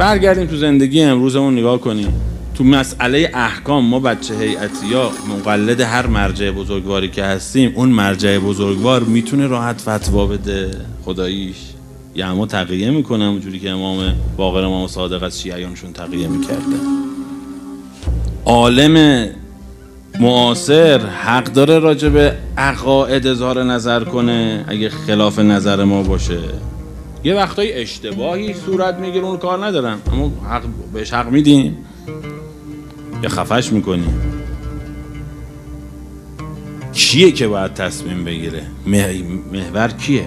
برگردیم تو زندگی امروزمون نگاه کنیم. تو مسئله احکام ما بچه هیئتی یا مقلد هر مرجع بزرگواری که هستیم، اون مرجع بزرگوار میتونه راحت فتوا بده خداییش، یا اما تقیه میکنه اونجوری که امام باقر امام صادق از شیعیانشون تقیه میکرده. عالم معاصر حق داره راجع به عقاید اظهار نظر کنه اگه خلاف نظر ما باشه. یه وقتای اشتباهی صورت میگیره، اون کار ندارم، اما بهش حق میدیم یا خفش میکنیم؟ کیه که باید تصمیم بگیره؟ محور کیه؟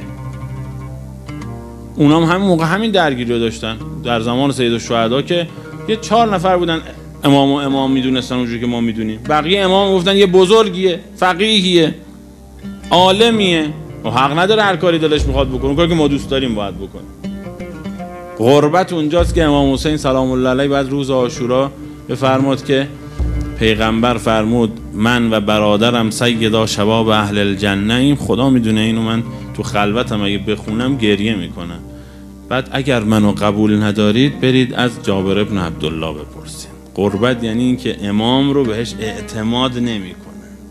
اونام همین موقع همین درگیری رو داشتن در زمان سید الشهدا که یه 4 نفر بودن امام میدونستن اونجوری که ما میدونیم. بقیه امام گفتن یه بزرگیه، فقیهیه، عالمیه و حق نداره هر کاری دلش میخواد بکنه، کاری که ما دوست داریم باید بکنه. غربت اونجاست که امام حسین سلام الله علیه بعد روز عاشورا بفرمود که پیغمبر فرمود من و برادرم سیدا شباب اهل الجنه ایم. خدا میدونه اینو من تو خلوتم اگه بخونم گریه میکنم. بعد اگر منو قبول ندارید برید از جابر ابن عبدالله بپرسید. غربت یعنی این که امام رو بهش اعتماد نمیکنه.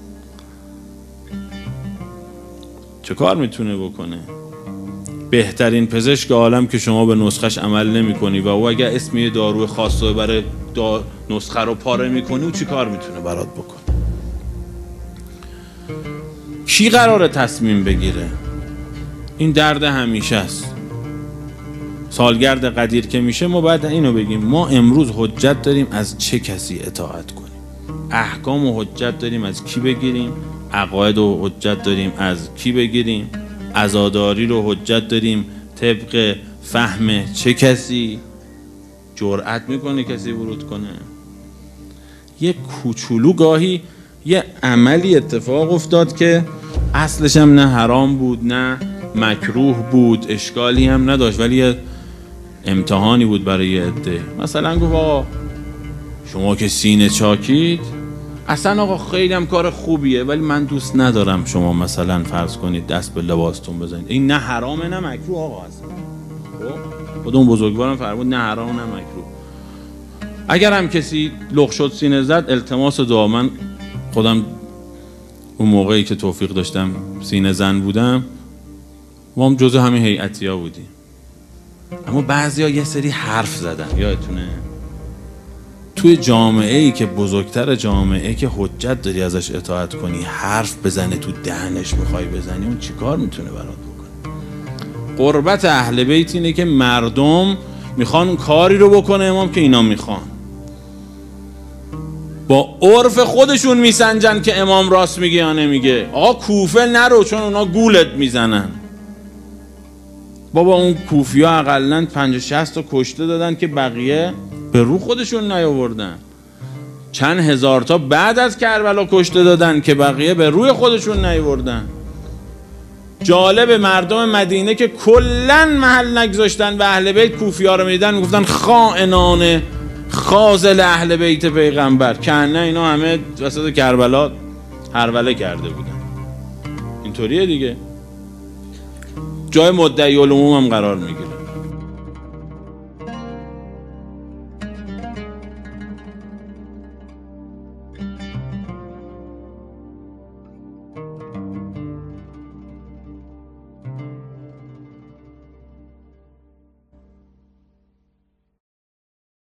چه کار میتونه بکنه؟ بهترین پزشک عالم که شما به نسخش عمل نمیکنی و او اگر اسم یه دارو خاص رو برای نسخه رو پاره میکنی، او چی کار میتونه برات بکنه؟ کی قراره تصمیم بگیره؟ این درد همیشه است. سالگرد قدیر که میشه ما باید اینو بگیم ما امروز حجت داریم از چه کسی اطاعت کنیم. احکام و حجت داریم از کی بگیریم، عقاید و حجت داریم از کی بگیریم، عزاداری رو حجت داریم طبق فهم چه کسی. جرأت میکنه کسی ورود کنه؟ یه کوچولو گاهی یه عملی اتفاق افتاد که اصلش هم نه حرام بود نه مکروه بود، اشکالی هم نداشت، ولی یه امتحانی بود برای یه عده. مثلا گفت آقا شما که سینه چاکید، اصلا آقا خیلی هم کار خوبیه ولی من دوست ندارم شما مثلا فرض کنید دست به لباستون بزنید. این نه حرامه نه مکروه آقا اصلا. خود اون بزرگوارم فرمود نه حرام نه مکروه. اگر هم کسی لغ شد سینه زد التماس دعا. من خودم اون موقعی که توفیق داشتم سینه زن بودم ما هم جزء همین هیئتیا بودیم، اما بعضیا یه سری حرف زدن. یادتونه توی جامعه ای که بزرگتر جامعه که حجت داری ازش اطاعت کنی حرف بزنه تو دهنش میخوای بزنی، اون چی کار میتونه برات بکنه؟ قربت اهل بیت اینه که مردم میخوان کاری رو بکنه امام که اینا میخوان، با عرف خودشون میسنجن که امام راست میگه یا نمیگه. آقا کوفه نرو چون اونا گولت میزنن. بابا اون کوفی ها اقلن 50-60 تا کشته دادن که بقیه به رو خودشون نیاوردن. چند هزار تا بعد از کربلا کشته دادن که بقیه به روی خودشون نیاوردن. جالب مردم مدینه که کلن محل نگذاشتن و اهل بیت کوفی ها رو میدن میگفتن خائنان خاذل اهل بیت پیغمبر، که نه اینا همه وسط کربلا هروله کرده بودن. اینطوریه دیگه. جای مدعی العموم هم قرار میگیره.